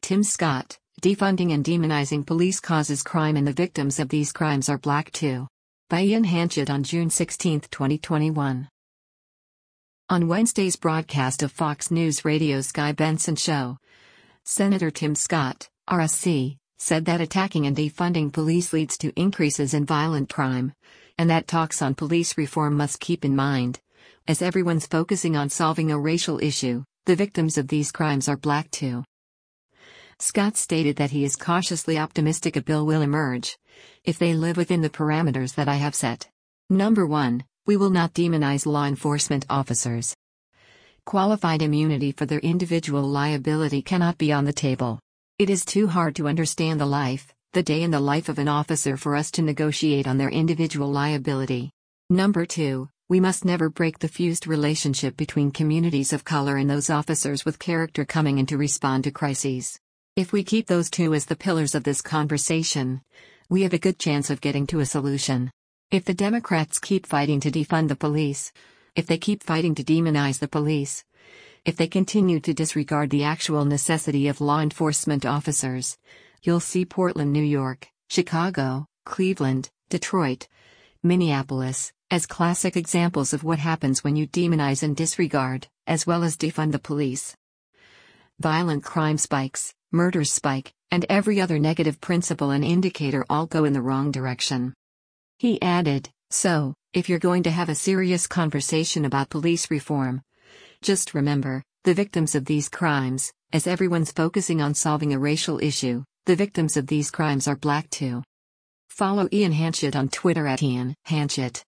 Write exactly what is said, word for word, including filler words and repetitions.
Tim Scott, defunding and demonizing police causes crime and the victims of these crimes are black too. By Ian Hanchett on June sixteenth, twenty twenty-one. On Wednesday's broadcast of Fox News Radio's Guy Benson Show, Senator Tim Scott, R S C, said that attacking and defunding police leads to increases in violent crime, and that talks on police reform must keep in mind, as everyone's focusing on solving a racial issue, the victims of these crimes are black too. Scott stated that he is cautiously optimistic a bill will emerge, if they live within the parameters that I have set. Number one, we will not demonize law enforcement officers. Qualified immunity for their individual liability cannot be on the table. It is too hard to understand the life, the day in the life of an officer for us to negotiate on their individual liability. Number two, we must never break the fused relationship between communities of color and those officers with character coming in to respond to crises. If we keep those two as the pillars of this conversation, we have a good chance of getting to a solution. If the Democrats keep fighting to defund the police, if they keep fighting to demonize the police, if they continue to disregard the actual necessity of law enforcement officers, you'll see Portland, New York, Chicago, Cleveland, Detroit, Minneapolis, as classic examples of what happens when you demonize and disregard, as well as defund the police. Violent crime spikes, murders spike, and every other negative principle and indicator all go in the wrong direction. He added, so, if you're going to have a serious conversation about police reform, just remember, the victims of these crimes, as everyone's focusing on solving a racial issue, the victims of these crimes are black too. Follow Ian Hanchett on Twitter at Ian Hanchett.